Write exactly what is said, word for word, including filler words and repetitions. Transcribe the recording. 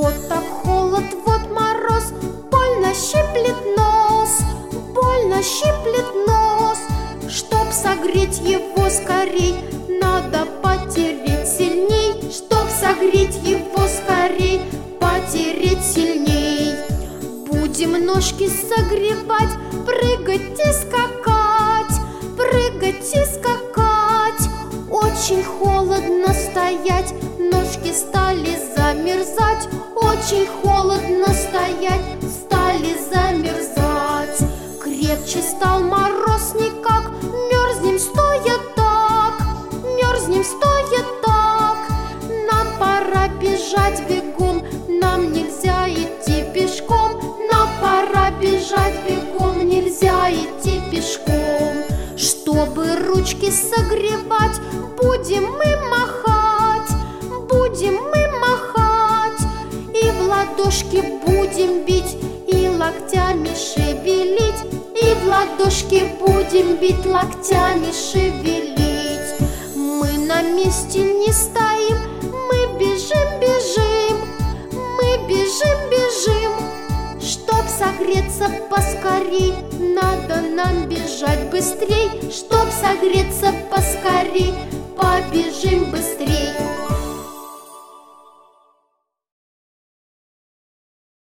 Вот так холод, вот мороз, больно щиплет нос, больно щиплет нос. Чтоб согреть его скорей, надо потереть сильней. Чтоб согреть его скорей, потереть сильней. Будем ножки согревать, прыгать и скакать, прыгать и скакать. Очень холодно стоять, ножки стали замерзать. Очень холодно стоять, стали замерзать. Крепче стал мороз никак, мерзнем стоя так, мерзнем стоя так. Нам пора бежать бегом, нам нельзя идти пешком. Нам пора бежать бегом, нельзя идти пешком. Чтобы ручки согревать, будем мы махать, будем мы махать. И в ладошки будем бить, и локтями шевелить. И в ладошки будем бить, локтями шевелить. Мы на месте не стоим, мы бежим, бежим, мы бежим, бежим. Чтоб согреться поскорей, надо нам бежать быстрей. Чтоб согреться поскорей, побежим быстрей.